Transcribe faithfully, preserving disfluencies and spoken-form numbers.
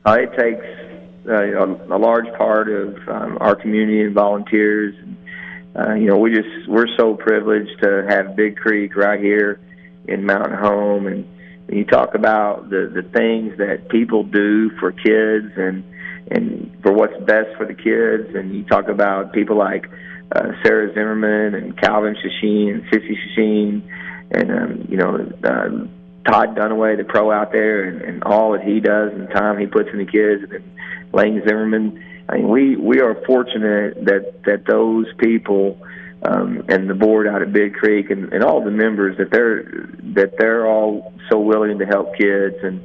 Uh, it takes uh, a, a large part of um, our community and volunteers. Uh, you know, we just we're so privileged to have Big Creek right here in Mountain Home, and when you talk about the the things that people do for kids and and for what's best for the kids, and you talk about people like uh, Sarah Zimmerman and Calvin Shasheen and Sissy Shasheen, and um, you know uh, Todd Dunaway, the pro out there, and, and all that he does and the time he puts in the kids, and then Lane Zimmerman. I mean, we we are fortunate that that those people um, and the board out at Big Creek and, and all the members that they're that they're all so willing to help kids. And